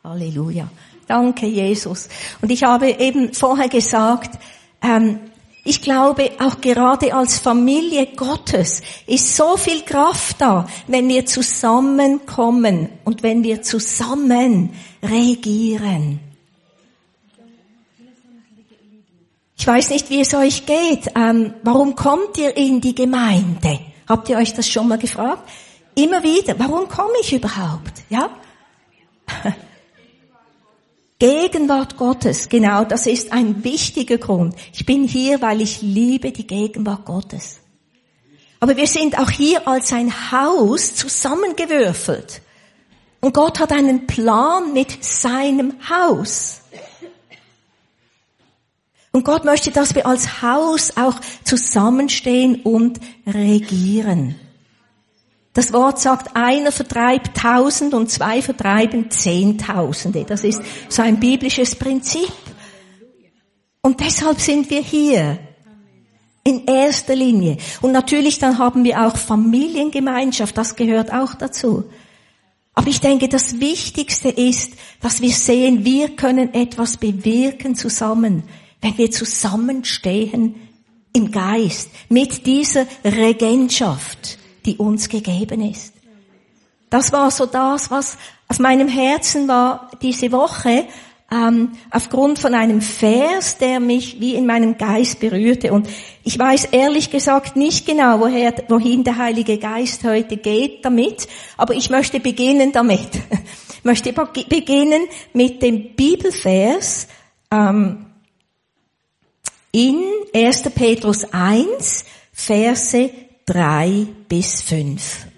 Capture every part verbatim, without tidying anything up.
Halleluja. Danke, Jesus. Und ich habe eben vorher gesagt, ähm, ich glaube, auch gerade als Familie Gottes ist so viel Kraft da, wenn wir zusammenkommen und wenn wir zusammen regieren. Ich weiß nicht, wie es euch geht. Ähm, warum kommt ihr in die Gemeinde? Habt ihr euch das schon mal gefragt? Immer wieder. Warum komme ich überhaupt? Ja? Gegenwart Gottes, genau, das ist ein wichtiger Grund. Ich bin hier, weil ich liebe die Gegenwart Gottes. Aber wir sind auch hier als ein Haus zusammengewürfelt. Und Gott hat einen Plan mit seinem Haus. Und Gott möchte, dass wir als Haus auch zusammenstehen und regieren. Das Wort sagt, einer vertreibt tausend und zwei vertreiben zehntausende. Das ist so ein biblisches Prinzip. Und deshalb sind wir hier. In erster Linie. Und natürlich dann haben wir auch Familiengemeinschaft. Das gehört auch dazu. Aber ich denke, das Wichtigste ist, dass wir sehen, wir können etwas bewirken zusammen, wenn wir zusammenstehen im Geist mit dieser Regentschaft, die uns gegeben ist. Das war so das, was auf meinem Herzen war diese Woche, ähm, aufgrund von einem Vers, der mich wie in meinem Geist berührte. Und ich weiß ehrlich gesagt nicht genau, woher, wohin der Heilige Geist heute geht damit, aber ich möchte beginnen damit. Ich möchte beginnen mit dem Bibelvers ähm, in erster Petrus eins, Verse drei bis fünf.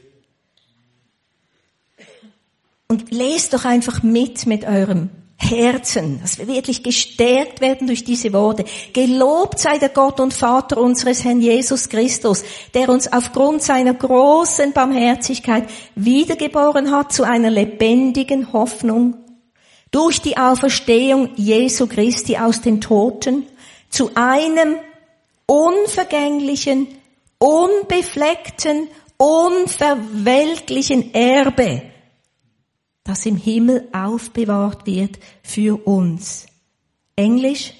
Und lest doch einfach mit mit eurem Herzen, dass wir wirklich gestärkt werden durch diese Worte. Gelobt sei der Gott und Vater unseres Herrn Jesus Christus, der uns aufgrund seiner großen Barmherzigkeit wiedergeboren hat zu einer lebendigen Hoffnung durch die Auferstehung Jesu Christi aus den Toten, zu einem unvergänglichen, unbefleckten, unverwelklichen Erbe, das im Himmel aufbewahrt wird für uns. Englisch.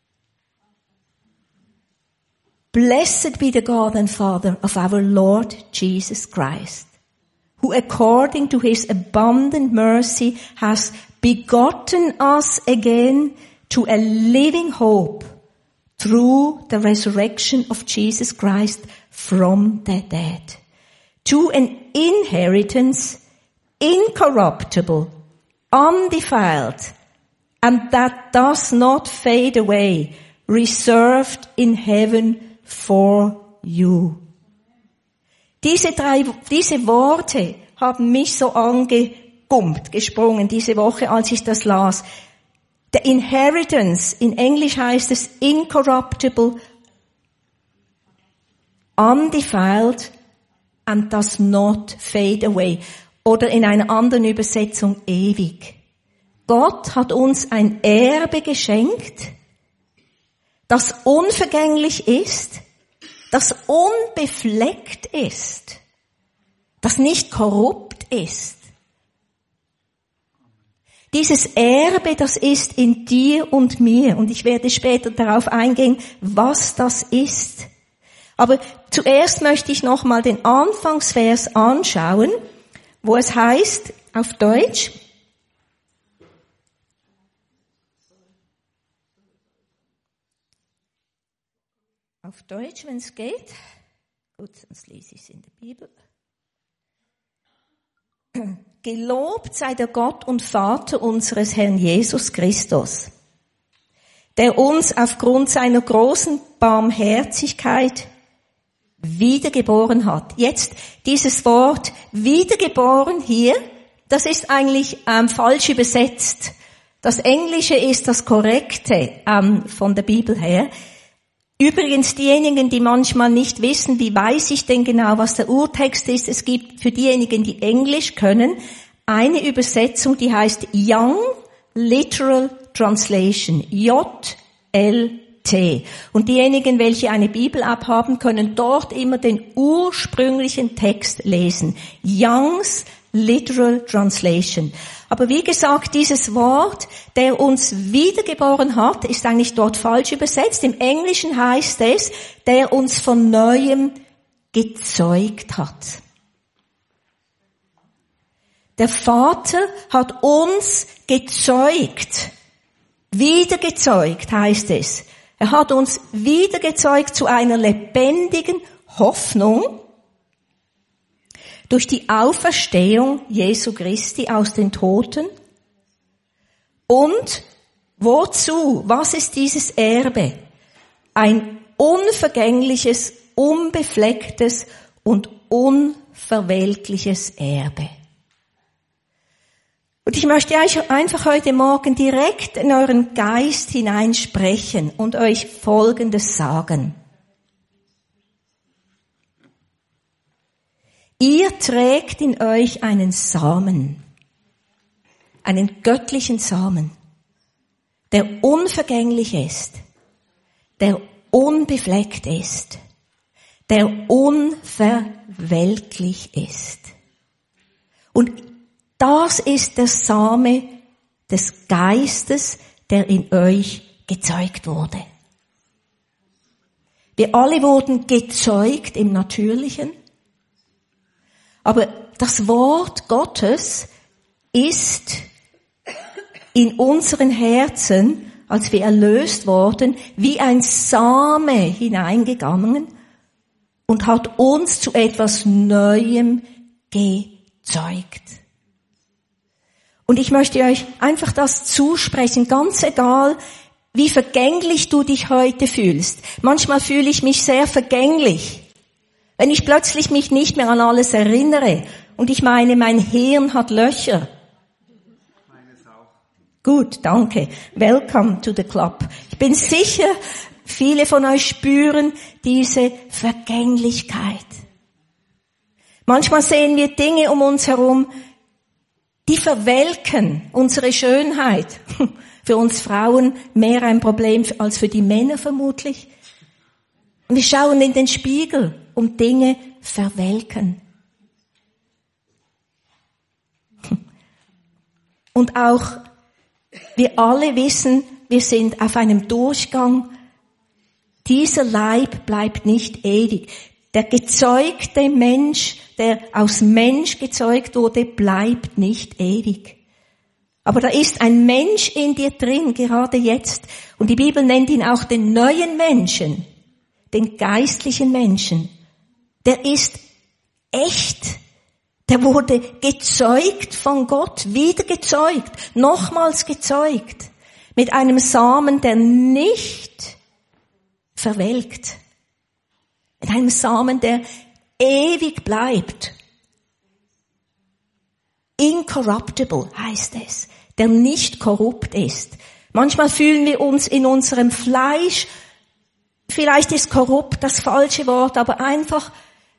Blessed be the God and Father of our Lord Jesus Christ, who according to his abundant mercy has begotten us again to a living hope through the resurrection of Jesus Christ from the dead, to an inheritance incorruptible, undefiled, and that does not fade away, reserved in heaven for you. Diese drei, diese Worte haben mich so angegummt, gesprungen diese Woche, als ich das las. The inheritance, in Englisch heißt es incorruptible, undefiled, and does not fade away. Oder in einer anderen Übersetzung ewig. Gott hat uns ein Erbe geschenkt, das unvergänglich ist, das unbefleckt ist, das nicht korrupt ist. Dieses Erbe, das ist in dir und mir, und ich werde später darauf eingehen, was das ist. Aber zuerst möchte ich nochmal den Anfangsvers anschauen, wo es heißt, auf Deutsch, auf Deutsch, wenn es geht, gut, sonst lese ich es in der Bibel. Gelobt sei der Gott und Vater unseres Herrn Jesus Christus, der uns aufgrund seiner großen Barmherzigkeit wiedergeboren hat. Jetzt dieses Wort wiedergeboren hier, das ist eigentlich ähm, falsch übersetzt. Das Englische ist das Korrekte ähm, von der Bibel her. Übrigens diejenigen, die manchmal nicht wissen, wie weiß ich denn genau, was der Urtext ist, es gibt für diejenigen, die Englisch können, eine Übersetzung, die heißt Young Literal Translation, J L T. Und diejenigen, welche eine Bibel-App haben, können dort immer den ursprünglichen Text lesen. Young's literal translation. Aber wie gesagt, dieses Wort, der uns wiedergeboren hat, ist eigentlich dort falsch übersetzt. Im Englischen heißt es, der uns von Neuem gezeugt hat. Der Vater hat uns gezeugt. Wiedergezeugt heißt es. Er hat uns wiedergezeugt zu einer lebendigen Hoffnung durch die Auferstehung Jesu Christi aus den Toten. Und wozu? Was ist dieses Erbe? Ein unvergängliches, unbeflecktes und unverwelkliches Erbe. Und ich möchte euch einfach heute Morgen direkt in euren Geist hineinsprechen und euch Folgendes sagen. Ihr trägt in euch einen Samen, einen göttlichen Samen, der unvergänglich ist, der unbefleckt ist, der unverwelklich ist. Und das ist der Same des Geistes, der in euch gezeugt wurde. Wir alle wurden gezeugt im Natürlichen. Aber das Wort Gottes ist in unseren Herzen, als wir erlöst wurden, wie ein Same hineingegangen und hat uns zu etwas Neuem gezeugt. Und ich möchte euch einfach das zusprechen, ganz egal, wie vergänglich du dich heute fühlst. Manchmal fühle ich mich sehr vergänglich. Wenn ich plötzlich mich nicht mehr an alles erinnere und ich meine, mein Hirn hat Löcher. Meines auch. Gut, danke. Welcome to the club. Ich bin sicher, viele von euch spüren diese Vergänglichkeit. Manchmal sehen wir Dinge um uns herum, die verwelken unsere Schönheit. Für uns Frauen mehr ein Problem als für die Männer vermutlich. Und wir schauen in den Spiegel und Dinge verwelken. Und auch wir alle wissen, wir sind auf einem Durchgang. Dieser Leib bleibt nicht ewig. Der gezeugte Mensch, der aus Mensch gezeugt wurde, bleibt nicht ewig. Aber da ist ein Mensch in dir drin, gerade jetzt. Und die Bibel nennt ihn auch den neuen Menschen, den geistlichen Menschen. Der ist echt. Der wurde gezeugt von Gott, wieder gezeugt, nochmals gezeugt. Mit einem Samen, der nicht verwelkt. Mit einem Samen, der ewig bleibt. Incorruptible heißt es, der nicht korrupt ist. Manchmal fühlen wir uns in unserem Fleisch, vielleicht ist korrupt das falsche Wort, aber einfach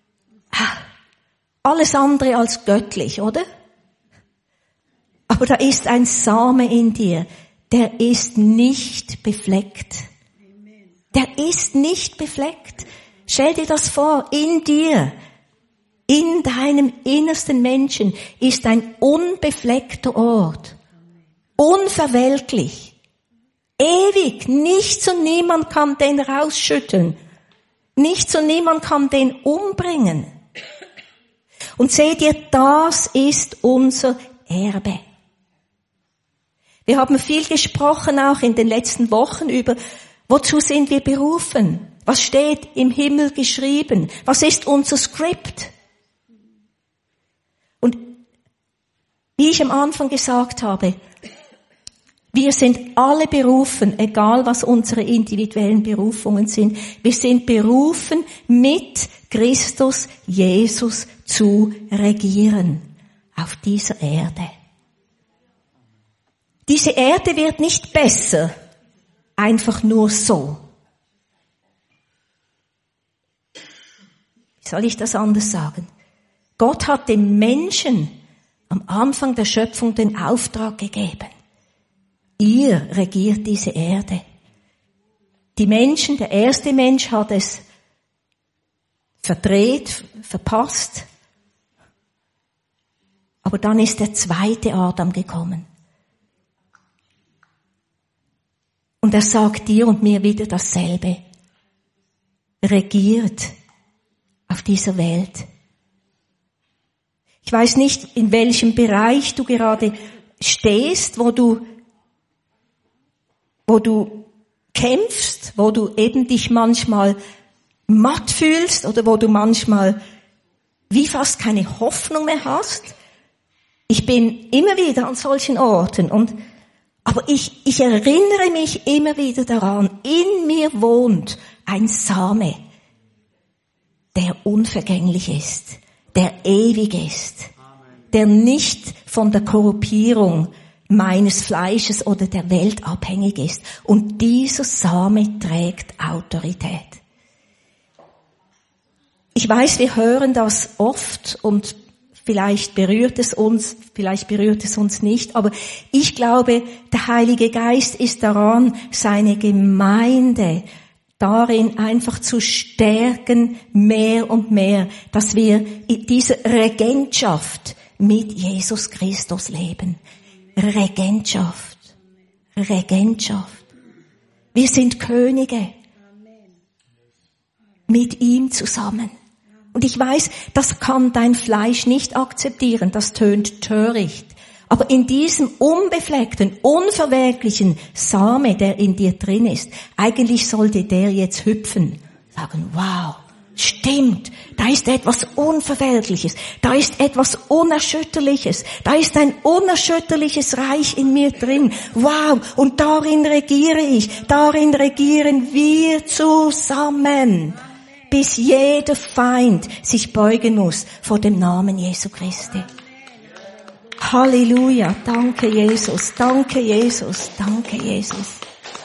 alles andere als göttlich, oder? Aber da ist ein Same in dir, der ist nicht befleckt. Der ist nicht befleckt. Stell dir das vor, in dir, in deinem innersten Menschen ist ein unbefleckter Ort. Unverwelklich. Ewig. Nichts und niemand kann den rausschütteln. Nichts und niemand kann den umbringen. Und seht ihr, das ist unser Erbe. Wir haben viel gesprochen auch in den letzten Wochen über, wozu sind wir berufen? Was steht im Himmel geschrieben? Was ist unser Skript? Und wie ich am Anfang gesagt habe, wir sind alle berufen, egal was unsere individuellen Berufungen sind. Wir sind berufen, mit Christus Jesus zu regieren auf dieser Erde. Diese Erde wird nicht besser, einfach nur so. Wie soll ich das anders sagen? Gott hat dem Menschen am Anfang der Schöpfung den Auftrag gegeben. Ihr regiert diese Erde. Die Menschen, der erste Mensch hat es verdreht, verpasst. Aber dann ist der zweite Adam gekommen. Und er sagt dir und mir wieder dasselbe. Regiert auf dieser Welt. Ich weiß nicht, in welchem Bereich du gerade stehst, wo du, wo du kämpfst, wo du eben dich manchmal matt fühlst oder wo du manchmal wie fast keine Hoffnung mehr hast. Ich bin immer wieder an solchen Orten und aber ich, ich erinnere mich immer wieder daran, in mir wohnt ein Same, der unvergänglich ist, der ewig ist, der nicht von der Korruptierung meines Fleisches oder der Welt abhängig ist. Und dieser Same trägt Autorität. Ich weiß, wir hören das oft und vielleicht berührt es uns, vielleicht berührt es uns nicht, aber ich glaube, der Heilige Geist ist daran, seine Gemeinde darin einfach zu stärken, mehr und mehr, dass wir diese Regentschaft mit Jesus Christus leben. Regentschaft. Regentschaft. Wir sind Könige. Mit ihm zusammen. Und ich weiß, das kann dein Fleisch nicht akzeptieren, das tönt töricht. Aber in diesem unbefleckten, unverwelklichen Same, der in dir drin ist, eigentlich sollte der jetzt hüpfen, sagen, wow, stimmt, da ist etwas Unverwelkliches, da ist etwas Unerschütterliches, da ist ein unerschütterliches Reich in mir drin, wow, und darin regiere ich, darin regieren wir zusammen. Bis jeder Feind sich beugen muss vor dem Namen Jesu Christi. Halleluja, danke Jesus, danke Jesus, danke Jesus.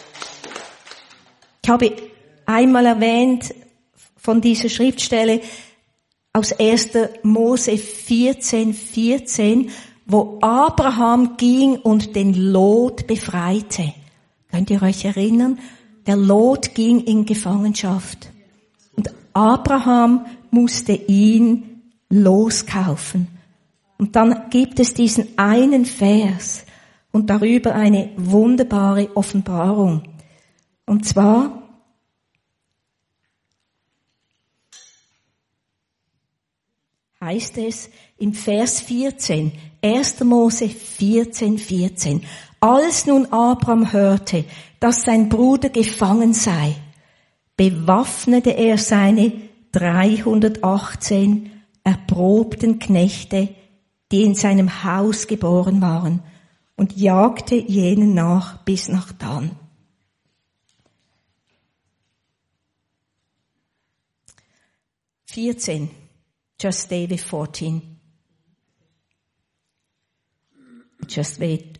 Ich habe einmal erwähnt von dieser Schriftstelle aus erster Mose vierzehn, vierzehn, wo Abraham ging und den Lot befreite. Könnt ihr euch erinnern? Der Lot ging in Gefangenschaft. Und Abraham musste ihn loskaufen. Und dann gibt es diesen einen Vers und darüber eine wunderbare Offenbarung. Und zwar heißt es im Vers vierzehn, erster Mose vierzehn, vierzehn. Als nun Abraham hörte, dass sein Bruder gefangen sei, bewaffnete er seine dreihundertachtzehn erprobten Knechte, die in seinem Haus geboren waren, und jagte jenen nach bis nach Dan. vierzehn. Just stay with fourteen. Just wait.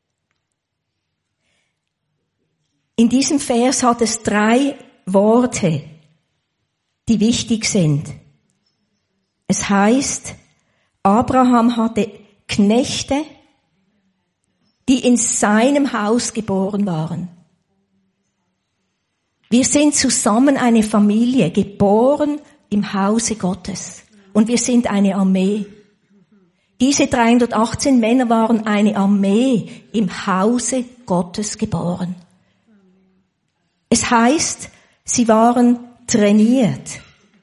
In diesem Vers hat es drei Worte, die wichtig sind. Es heißt, Abraham hatte Knechte, die in seinem Haus geboren waren. Wir sind zusammen eine Familie, geboren im Hause Gottes. Und wir sind eine Armee. Diese dreihundertachtzehn Männer waren eine Armee im Hause Gottes geboren. Es heißt, sie waren trainiert.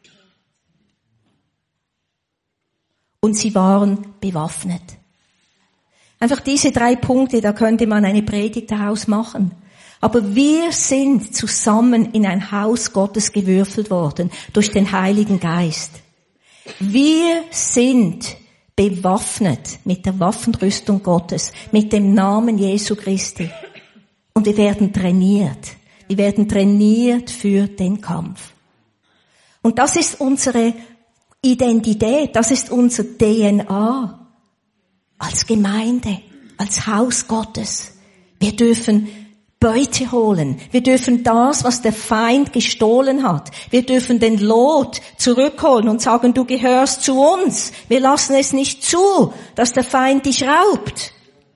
Und sie waren bewaffnet. Einfach diese drei Punkte, da könnte man eine Predigt daraus machen. Aber wir sind zusammen in ein Haus Gottes gewürfelt worden durch den Heiligen Geist. Wir sind bewaffnet mit der Waffenrüstung Gottes, mit dem Namen Jesu Christi. Und wir werden trainiert. Wir werden trainiert für den Kampf. Und das ist unsere Identität, das ist unser D N A als Gemeinde, als Haus Gottes. Wir dürfen Beute holen. Wir dürfen das, was der Feind gestohlen hat. Wir dürfen den Lot zurückholen und sagen, du gehörst zu uns. Wir lassen es nicht zu, dass der Feind dich raubt.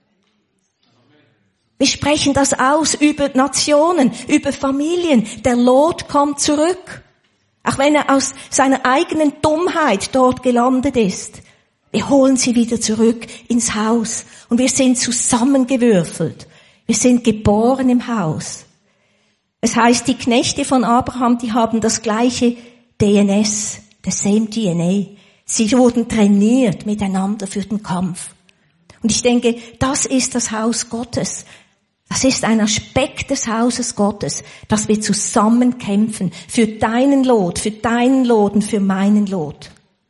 Wir sprechen das aus über Nationen, über Familien. Der Lot kommt zurück. Auch wenn er aus seiner eigenen Dummheit dort gelandet ist. Wir holen sie wieder zurück ins Haus und wir sind zusammengewürfelt. Wir sind geboren im Haus. Es heißt, die Knechte von Abraham, die haben das gleiche D N S, the same D N A. Sie wurden trainiert miteinander für den Kampf. Und ich denke, das ist das Haus Gottes. Das ist ein Aspekt des Hauses Gottes, dass wir zusammen kämpfen für deinen Lot, für deinen Lot und für meinen Lot.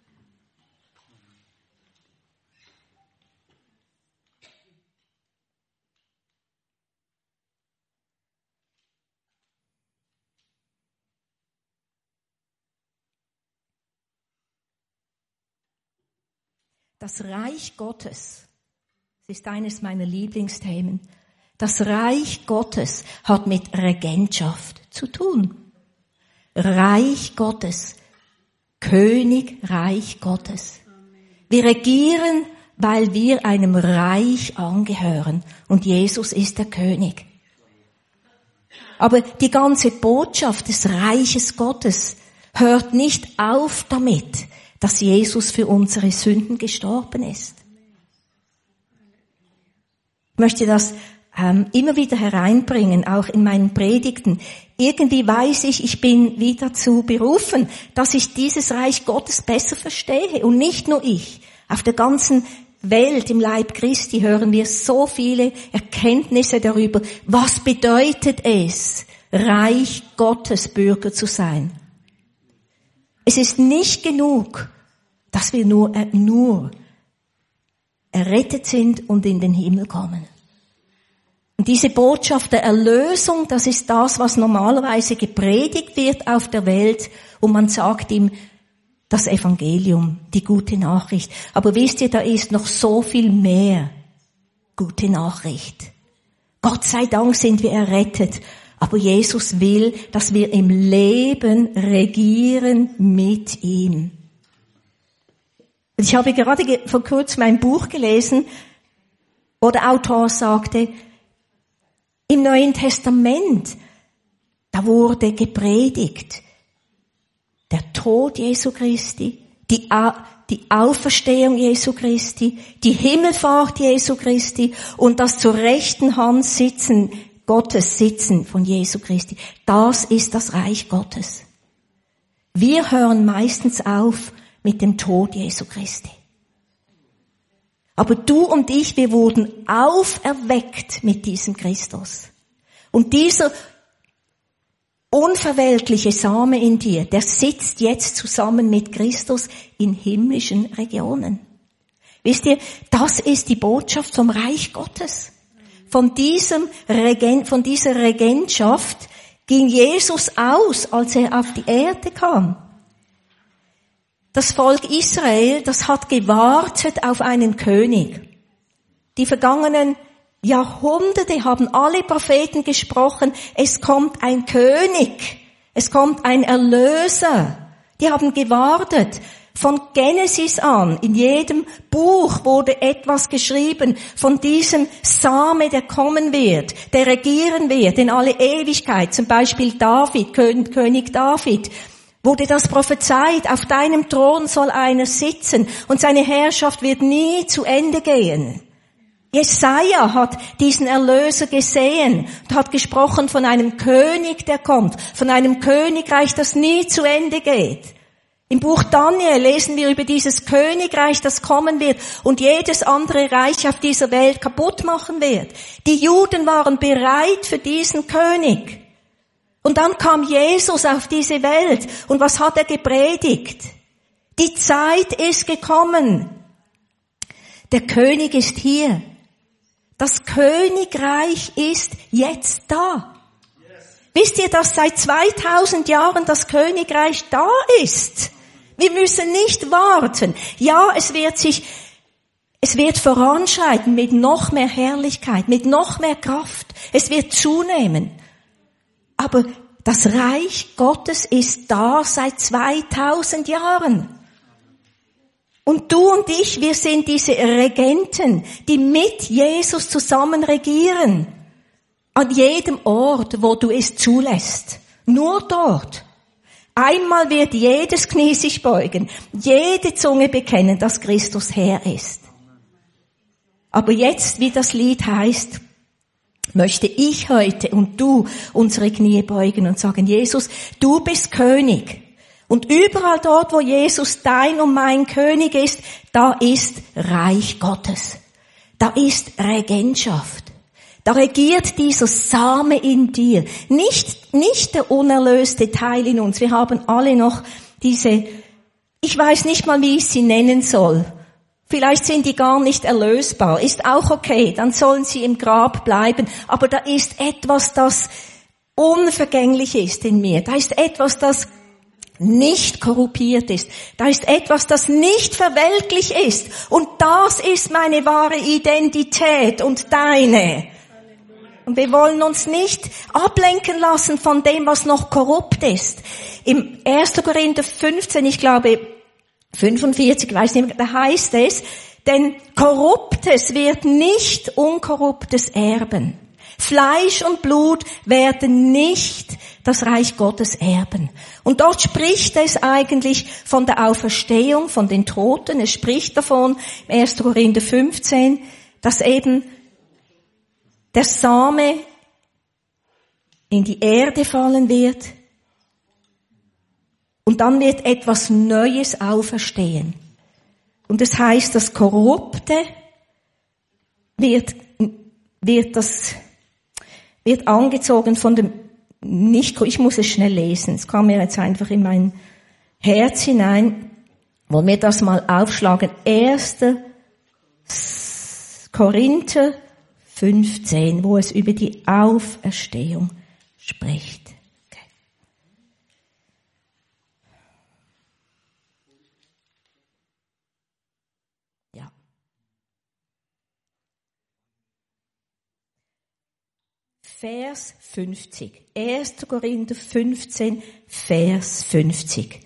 Das Reich Gottes, das ist eines meiner Lieblingsthemen. Das Reich Gottes hat mit Regentschaft zu tun. Reich Gottes, Königreich Gottes. Wir regieren, weil wir einem Reich angehören und Jesus ist der König. Aber die ganze Botschaft des Reiches Gottes hört nicht auf damit, dass Jesus für unsere Sünden gestorben ist. Ich möchte das ähm, immer wieder hereinbringen, auch in meinen Predigten. Irgendwie weiß ich, ich bin wie dazu berufen, dass ich dieses Reich Gottes besser verstehe. Und nicht nur ich. Auf der ganzen Welt im Leib Christi hören wir so viele Erkenntnisse darüber, was bedeutet es, Reich Gottes Bürger zu sein. Es ist nicht genug, dass wir nur, äh, nur errettet sind und in den Himmel kommen. Und diese Botschaft der Erlösung, das ist das, was normalerweise gepredigt wird auf der Welt und man sagt ihm das Evangelium, die gute Nachricht. Aber wisst ihr, da ist noch so viel mehr gute Nachricht. Gott sei Dank sind wir errettet. Aber Jesus will, dass wir im Leben regieren mit ihm. Ich habe gerade vor kurzem ein Buch gelesen, wo der Autor sagte, im Neuen Testament, da wurde gepredigt, der Tod Jesu Christi, die, die Auferstehung Jesu Christi, die Himmelfahrt Jesu Christi und das zur rechten Hand sitzen Gottes Sitzen von Jesu Christi. Das ist das Reich Gottes. Wir hören meistens auf mit dem Tod Jesu Christi. Aber du und ich, wir wurden auferweckt mit diesem Christus. Und dieser unverweltliche Same in dir, der sitzt jetzt zusammen mit Christus in himmlischen Regionen. Wisst ihr, das ist die Botschaft vom Reich Gottes. Von diesem Regen, von dieser Regentschaft ging Jesus aus, als er auf die Erde kam. Das Volk Israel, das hat gewartet auf einen König. Die vergangenen Jahrhunderte haben alle Propheten gesprochen, es kommt ein König, es kommt ein Erlöser. Die haben gewartet. Von Genesis an, in jedem Buch wurde etwas geschrieben von diesem Same, der kommen wird, der regieren wird in alle Ewigkeit. Zum Beispiel David, König David, wurde das prophezeit, auf deinem Thron soll einer sitzen und seine Herrschaft wird nie zu Ende gehen. Jesaja hat diesen Erlöser gesehen und hat gesprochen von einem König, der kommt, von einem Königreich, das nie zu Ende geht. Im Buch Daniel lesen wir über dieses Königreich, das kommen wird und jedes andere Reich auf dieser Welt kaputt machen wird. Die Juden waren bereit für diesen König. Und dann kam Jesus auf diese Welt. Und was hat er gepredigt? Die Zeit ist gekommen. Der König ist hier. Das Königreich ist jetzt da. Wisst ihr, dass seit zweitausend Jahren das Königreich da ist? Wir müssen nicht warten. Ja, es wird sich, es wird voranschreiten mit noch mehr Herrlichkeit, mit noch mehr Kraft. Es wird zunehmen. Aber das Reich Gottes ist da seit zweitausend Jahren. Und du und ich, wir sind diese Regenten, die mit Jesus zusammen regieren. An jedem Ort, wo du es zulässt. Nur dort. Einmal wird jedes Knie sich beugen, jede Zunge bekennen, dass Christus Herr ist. Aber jetzt, wie das Lied heißt, möchte ich heute und du unsere Knie beugen und sagen, Jesus, du bist König. Und überall dort, wo Jesus dein und mein König ist, da ist Reich Gottes. Da ist Regentschaft. Da regiert dieser Same in dir. Nicht, nicht der unerlöste Teil in uns. Wir haben alle noch diese, ich weiß nicht mal, wie ich sie nennen soll. Vielleicht sind die gar nicht erlösbar. Ist auch okay. Dann sollen sie im Grab bleiben. Aber da ist etwas, das unvergänglich ist in mir. Da ist etwas, das nicht korrumpiert ist. Da ist etwas, das nicht verwelklich ist. Und das ist meine wahre Identität und deine. Und wir wollen uns nicht ablenken lassen von dem, was noch korrupt ist. Im ersten Korinther fünfzehn, ich glaube fünfundvierzig, weiß nicht mehr, da heißt es, denn Korruptes wird nicht Unkorruptes erben. Fleisch und Blut werden nicht das Reich Gottes erben. Und dort spricht es eigentlich von der Auferstehung, von den Toten. Es spricht davon, im ersten Korinther fünfzehn, dass eben der Same in die Erde fallen wird und dann wird etwas Neues auferstehen. Und das heißt, das Korrupte wird, wird das, wird angezogen von dem nicht, ich muss es schnell lesen, es kam mir jetzt einfach in mein Herz hinein. Wollen wir das mal aufschlagen? erster Korinther fünfzehn, wo es über die Auferstehung spricht. Okay. Ja. Vers fünfzig. erster Korinther fünfzehn, Vers fünfzig.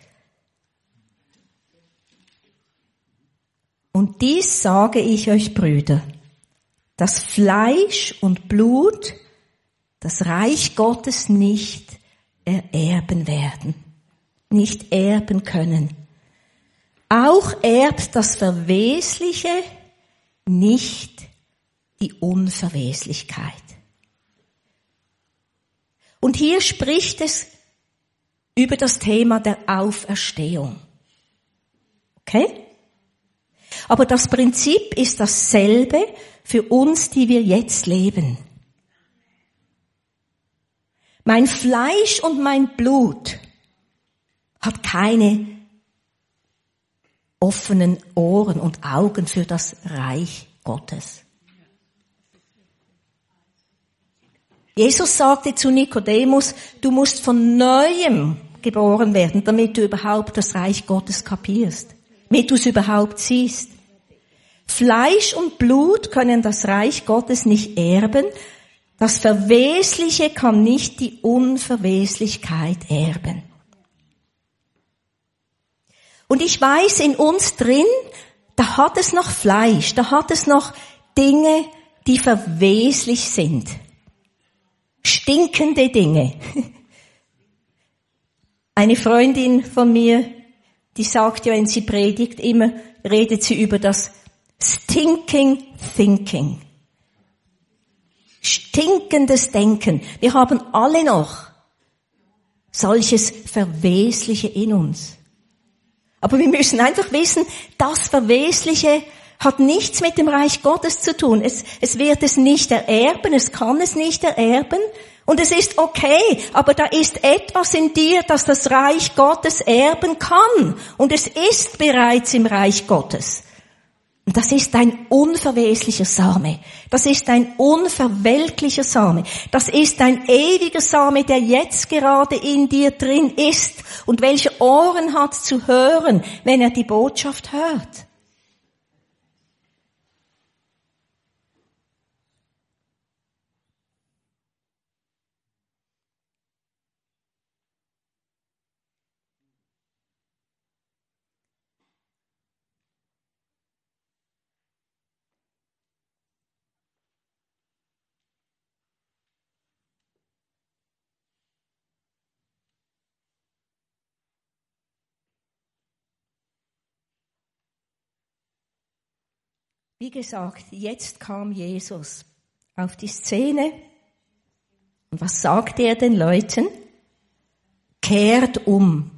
Und dies sage ich euch, Brüder, dass Fleisch und Blut das Reich Gottes nicht ererben werden, nicht erben können. Auch erbt das Verwesliche nicht die Unverweslichkeit. Und hier spricht es über das Thema der Auferstehung. Okay? Aber das Prinzip ist dasselbe für uns, die wir jetzt leben. Mein Fleisch und mein Blut hat keine offenen Ohren und Augen für das Reich Gottes. Jesus sagte zu Nikodemus, du musst von Neuem geboren werden, damit du überhaupt das Reich Gottes kapierst, damit du es überhaupt siehst. Fleisch und Blut können das Reich Gottes nicht erben. Das Verwesliche kann nicht die Unverweslichkeit erben. Und ich weiß, in uns drin, da hat es noch Fleisch, da hat es noch Dinge, die verweslich sind. Stinkende Dinge. Eine Freundin von mir, die sagt ja, wenn sie predigt, immer redet sie über das Stinking Thinking. Stinkendes Denken. Wir haben alle noch solches Verwesliche in uns. Aber wir müssen einfach wissen, das Verwesliche hat nichts mit dem Reich Gottes zu tun. Es, es wird es nicht ererben, es kann es nicht ererben. Und es ist okay, aber da ist etwas in dir, das das Reich Gottes erben kann. Und es ist bereits im Reich Gottes. Und das ist ein unverweslicher Same. Das ist ein unverwelklicher Same. Das ist ein ewiger Same, der jetzt gerade in dir drin ist und welche Ohren hat zu hören, wenn er die Botschaft hört. Wie gesagt, jetzt kam Jesus auf die Szene. Und was sagt er den Leuten? Kehrt um.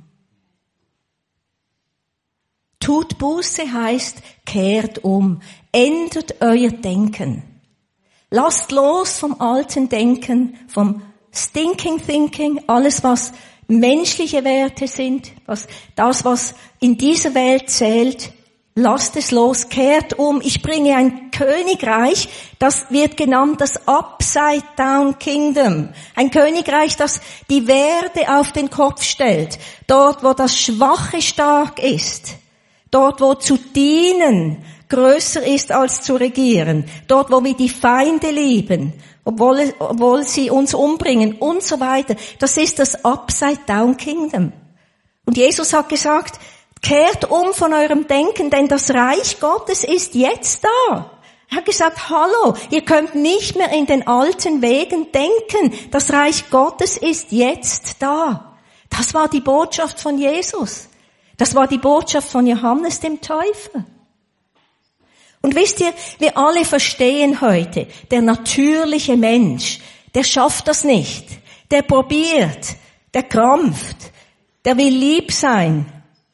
Tut Buße heißt, kehrt um. Ändert euer Denken. Lasst los vom alten Denken, vom Stinking Thinking, alles was menschliche Werte sind, was, das was in dieser Welt zählt. Lasst es los, kehrt um. Ich bringe ein Königreich, das wird genannt das Upside-Down Kingdom. Ein Königreich, das die Werte auf den Kopf stellt. Dort, wo das Schwache stark ist. Dort, wo zu dienen größer ist als zu regieren. Dort, wo wir die Feinde lieben, obwohl, obwohl sie uns umbringen und so weiter. Das ist das Upside-Down Kingdom. Und Jesus hat gesagt, kehrt um von eurem Denken, denn das Reich Gottes ist jetzt da. Er hat gesagt, hallo, ihr könnt nicht mehr in den alten Wegen denken. Das Reich Gottes ist jetzt da. Das war die Botschaft von Jesus. Das war die Botschaft von Johannes dem Täufer. Und wisst ihr, wir alle verstehen heute, der natürliche Mensch, der schafft das nicht. Der probiert, der krampft, der will lieb sein.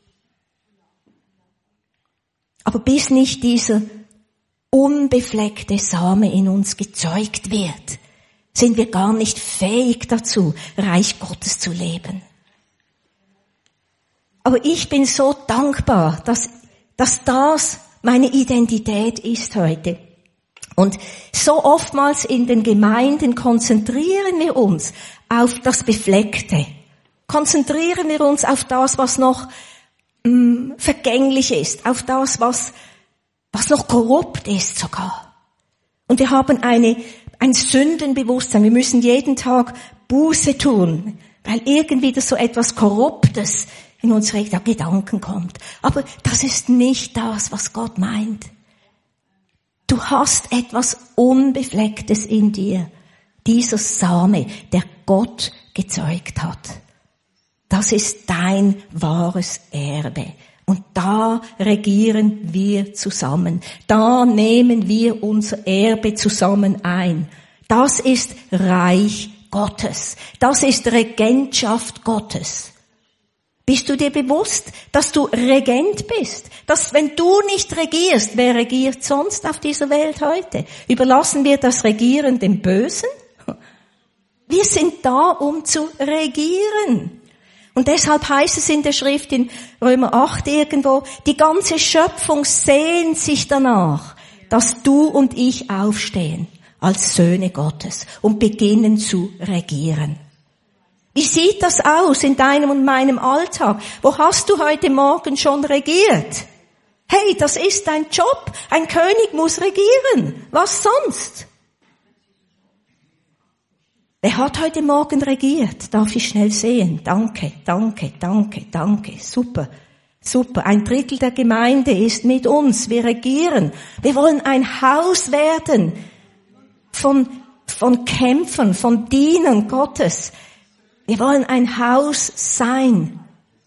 Aber bis nicht dieser unbefleckte Same in uns gezeugt wird, sind wir gar nicht fähig dazu, Reich Gottes zu leben. Aber ich bin so dankbar, dass, dass das meine Identität ist heute. Und so oftmals in den Gemeinden konzentrieren wir uns auf das Befleckte. Konzentrieren wir uns auf das, was noch mh, vergänglich ist, auf das, was, was noch korrupt ist sogar. Und wir haben eine, ein Sündenbewusstsein. Wir müssen jeden Tag Buße tun, weil irgendwie das so etwas Korruptes in unsere Gedanken kommt. Aber das ist nicht das, was Gott meint. Du hast etwas Unbeflecktes in dir. Dieser Same, der Gott gezeugt hat. Das ist dein wahres Erbe. Und da regieren wir zusammen. Da nehmen wir unser Erbe zusammen ein. Das ist Reich Gottes. Das ist Regentschaft Gottes. Bist du dir bewusst, dass du Regent bist? Dass wenn du nicht regierst, wer regiert sonst auf dieser Welt heute? Überlassen wir das Regieren dem Bösen? Wir sind da, um zu regieren. Und deshalb heißt es in der Schrift in Römer acht irgendwo, die ganze Schöpfung sehnt sich danach, dass du und ich aufstehen als Söhne Gottes und beginnen zu regieren. Wie sieht das aus in deinem und meinem Alltag? Wo hast du heute Morgen schon regiert? Hey, das ist dein Job. Ein König muss regieren. Was sonst? Wer hat heute Morgen regiert? Darf ich schnell sehen? Danke, danke, danke, danke. Super, super. Ein Drittel der Gemeinde ist mit uns. Wir regieren. Wir wollen ein Haus werden von, von Kämpfern, von Dienern Gottes. Wir wollen ein Haus sein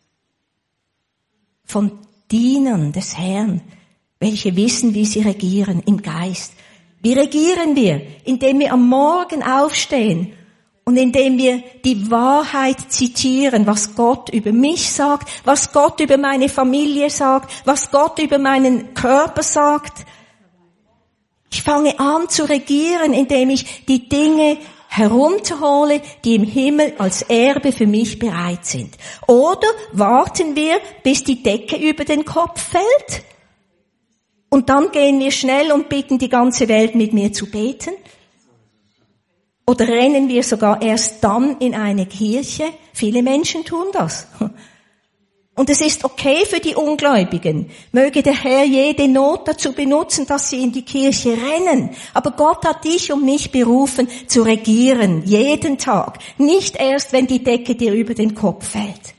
von Dienern des Herrn, welche wissen, wie sie regieren im Geist. Wie regieren wir? Indem wir am Morgen aufstehen und indem wir die Wahrheit zitieren, was Gott über mich sagt, was Gott über meine Familie sagt, was Gott über meinen Körper sagt. Ich fange an zu regieren, indem ich die Dinge herunterhole, die im Himmel als Erbe für mich bereit sind. Oder warten wir, bis die Decke über den Kopf fällt? Und dann gehen wir schnell und bitten die ganze Welt mit mir zu beten? Oder rennen wir sogar erst dann in eine Kirche? Viele Menschen tun das. Und es ist okay für die Ungläubigen. Möge der Herr jede Not dazu benutzen, dass sie in die Kirche rennen. Aber Gott hat dich und mich berufen, zu regieren, jeden Tag. Nicht erst, wenn die Decke dir über den Kopf fällt.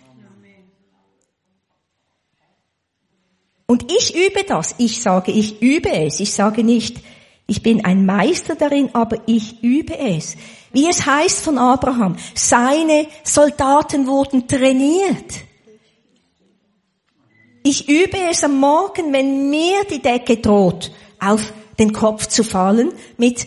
Und ich übe das. Ich sage, ich übe es. Ich sage nicht, ich bin ein Meister darin, aber ich übe es. Wie es heißt von Abraham, seine Soldaten wurden trainiert. Ich übe es am Morgen, wenn mir die Decke droht, auf den Kopf zu fallen mit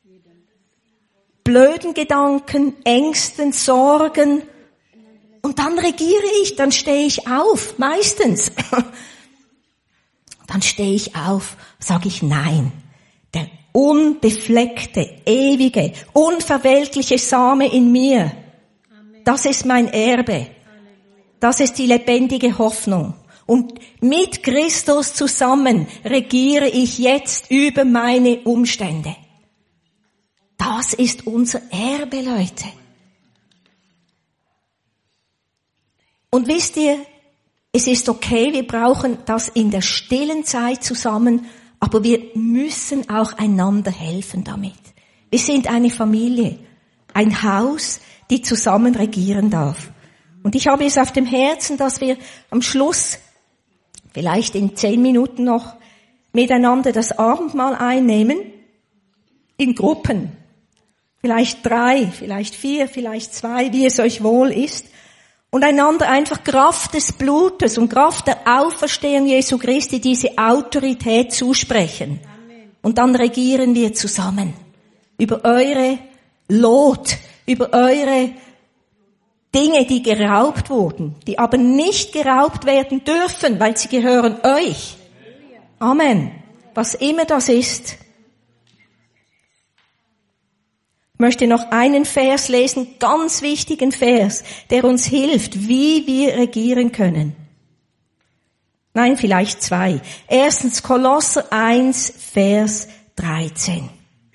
blöden Gedanken, Ängsten, Sorgen. Und dann regiere ich, dann stehe ich auf, meistens. Dann stehe ich auf, sage ich nein. Der unbefleckte, ewige, unverwelkliche Same in mir, das ist mein Erbe. Das ist die lebendige Hoffnung. Und mit Christus zusammen regiere ich jetzt über meine Umstände. Das ist unser Erbe, Leute. Und wisst ihr, es ist okay, wir brauchen das in der stillen Zeit zusammen, aber wir müssen auch einander helfen damit. Wir sind eine Familie, ein Haus, die zusammen regieren darf. Und ich habe es auf dem Herzen, dass wir am Schluss, vielleicht in zehn Minuten noch, miteinander das Abendmahl einnehmen, in Gruppen. Vielleicht drei, vielleicht vier, vielleicht zwei, wie es euch wohl ist. Und einander einfach Kraft des Blutes und Kraft der Auferstehung Jesu Christi diese Autorität zusprechen. Amen. Und dann regieren wir zusammen über eure Lot, über eure Dinge, die geraubt wurden, die aber nicht geraubt werden dürfen, weil sie gehören euch. Amen. Was immer das ist. Ich möchte noch einen Vers lesen, ganz wichtigen Vers, der uns hilft, wie wir regieren können. Nein, vielleicht zwei. Erstens Kolosser eins, Vers dreizehn.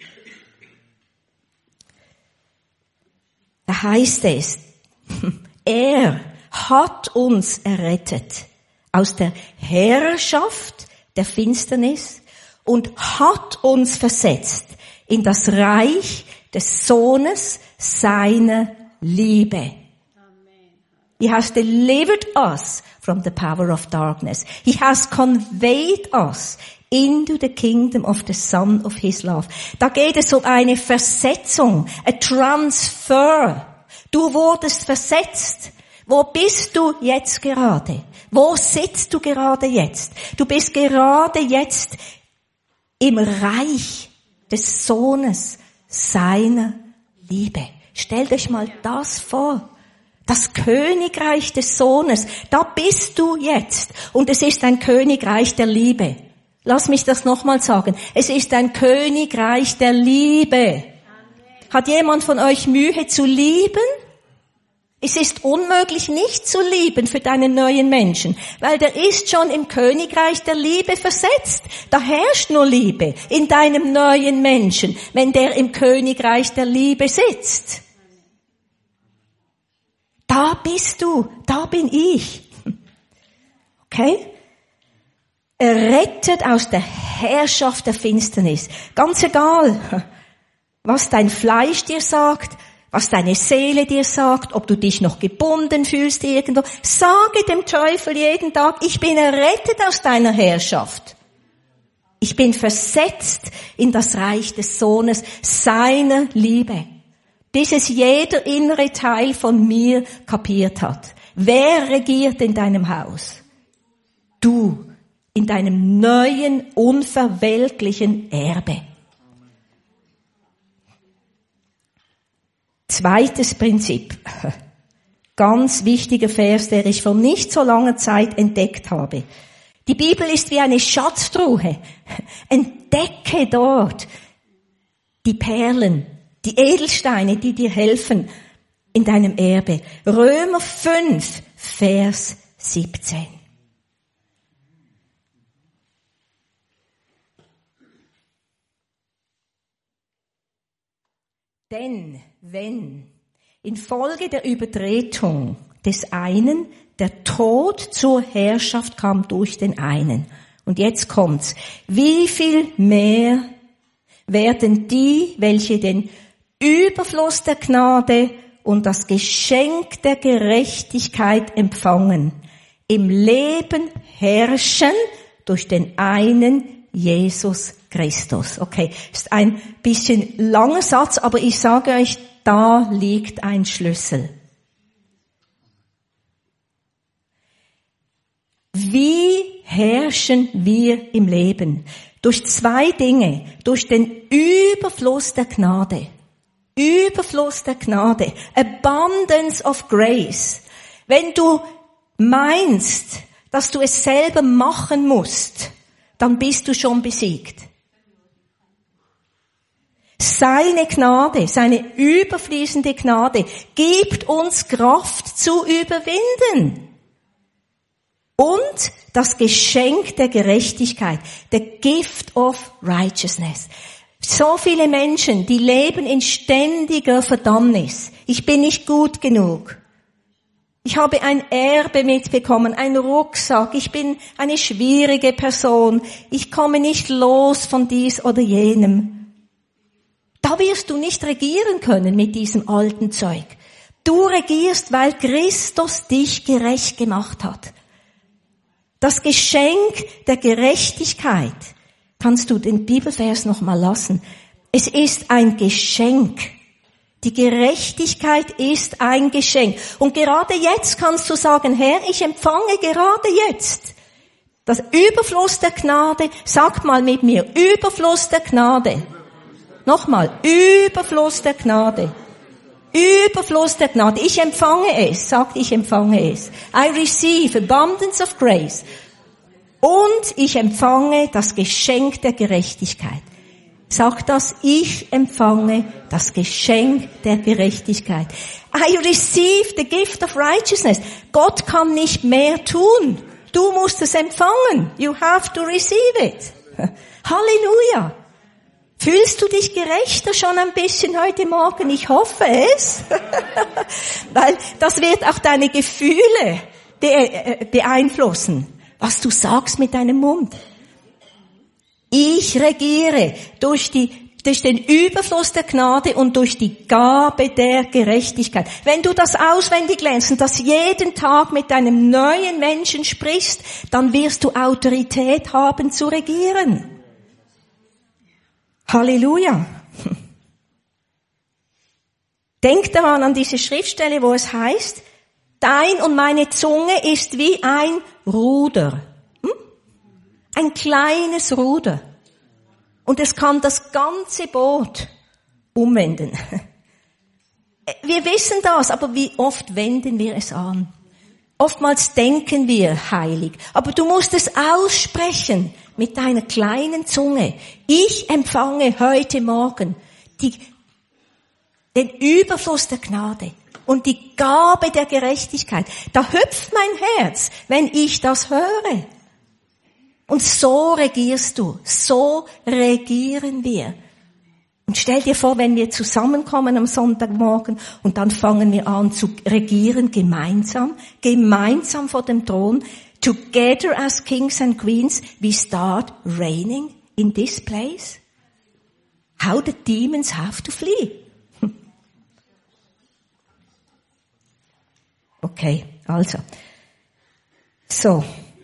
Da heißt es, er hat uns errettet aus der Herrschaft der Finsternis und hat uns versetzt in das Reich des Sohnes seiner Liebe. He has delivered us from the power of darkness. He has conveyed us into the kingdom of the Son of His love. Da geht es um eine Versetzung, a transfer. Du wurdest versetzt. Wo bist du jetzt gerade? Wo sitzt du gerade jetzt? Du bist gerade jetzt im Reich des Sohnes seiner Liebe. Stellt euch mal das vor. Das Königreich des Sohnes. Da bist du jetzt. Und es ist ein Königreich der Liebe. Lass mich das nochmal sagen. Es ist ein Königreich der Liebe. Hat jemand von euch Mühe zu lieben? Es ist unmöglich, nicht zu lieben für deinen neuen Menschen, weil der ist schon im Königreich der Liebe versetzt. Da herrscht nur Liebe in deinem neuen Menschen, wenn der im Königreich der Liebe sitzt. Da bist du, da bin ich. Okay? Errettet aus der Herrschaft der Finsternis. Ganz egal, was dein Fleisch dir sagt, was deine Seele dir sagt, ob du dich noch gebunden fühlst irgendwo. Sage dem Teufel jeden Tag, ich bin errettet aus deiner Herrschaft. Ich bin versetzt in das Reich des Sohnes seiner Liebe. Bis es jeder innere Teil von mir kapiert hat. Wer regiert in deinem Haus? Du, in deinem neuen, unverwelklichen Erbe. Zweites Prinzip. Ganz wichtiger Vers, der ich vor nicht so langer Zeit entdeckt habe. Die Bibel ist wie eine Schatztruhe. Entdecke dort die Perlen, die Edelsteine, die dir helfen in deinem Erbe. Römer fünf, Vers siebzehn. Denn wenn infolge der Übertretung des einen der Tod zur Herrschaft kam durch den einen. Und jetzt kommt's. Wie viel mehr werden die, welche den Überfluss der Gnade und das Geschenk der Gerechtigkeit empfangen, im Leben herrschen durch den einen Jesus Christus. Okay, ist ein bisschen langer Satz, aber ich sage euch, da liegt ein Schlüssel. Wie herrschen wir im Leben? Durch zwei Dinge. Durch den Überfluss der Gnade. Überfluss der Gnade. Abundance of grace. Wenn du meinst, dass du es selber machen musst, dann bist du schon besiegt. Seine Gnade, seine überfließende Gnade gibt uns Kraft zu überwinden. Und das Geschenk der Gerechtigkeit, the gift of righteousness. So viele Menschen, die leben in ständiger Verdammnis. Ich bin nicht gut genug. Ich habe ein Erbe mitbekommen, einen Rucksack. Ich bin eine schwierige Person. Ich komme nicht los von dies oder jenem. Da wirst du nicht regieren können mit diesem alten Zeug. Du regierst, weil Christus dich gerecht gemacht hat. Das Geschenk der Gerechtigkeit, kannst du den Bibelvers noch mal lassen. Es ist ein Geschenk. Die Gerechtigkeit ist ein Geschenk. Und gerade jetzt kannst du sagen, Herr, ich empfange gerade jetzt das Überfluss der Gnade. Sag mal mit mir, Überfluss der Gnade. Nochmal, Überfluss der Gnade. Überfluss der Gnade. Ich empfange es. Sagt, ich empfange es. I receive abundance of grace. Und ich empfange das Geschenk der Gerechtigkeit. Sagt das, ich empfange das Geschenk der Gerechtigkeit. I receive the gift of righteousness. Gott kann nicht mehr tun. Du musst es empfangen. You have to receive it. Halleluja. Fühlst du dich gerechter schon ein bisschen heute Morgen? Ich hoffe es. Weil das wird auch deine Gefühle beeinflussen, was du sagst mit deinem Mund. Ich regiere durch die, durch den Überfluss der Gnade und durch die Gabe der Gerechtigkeit. Wenn du das auswendig lernst und das jeden Tag mit deinem neuen Menschen sprichst, dann wirst du Autorität haben zu regieren. Halleluja. Denk daran an diese Schriftstelle, wo es heißt, dein und meine Zunge ist wie ein Ruder. Hm? Ein kleines Ruder. Und es kann das ganze Boot umwenden. Wir wissen das, aber wie oft wenden wir es an? Oftmals denken wir heilig, aber du musst es aussprechen mit deiner kleinen Zunge. Ich empfange heute Morgen die, den Überfluss der Gnade und die Gabe der Gerechtigkeit. Da hüpft mein Herz, wenn ich das höre. Und so regierst du, so regieren wir. Und stell dir vor, wenn wir zusammenkommen am Sonntagmorgen und dann fangen wir an zu regieren gemeinsam, gemeinsam vor dem Thron. Together as kings and queens, we start reigning in this place. How the demons have to flee. Okay, also. So.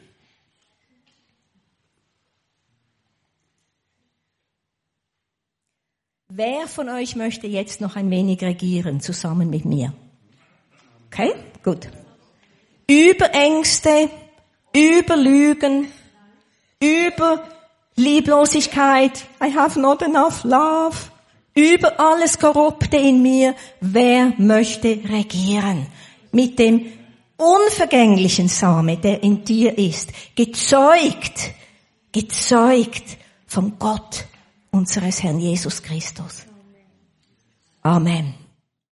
Wer von euch möchte jetzt noch ein wenig regieren, zusammen mit mir? Okay, gut. Über Ängste, über Lügen, über Lieblosigkeit, I have not enough love, über alles Korrupte in mir, wer möchte regieren? Mit dem unvergänglichen Same, der in dir ist, gezeugt, gezeugt von Gott, unseres Herrn Jesus Christus. Amen.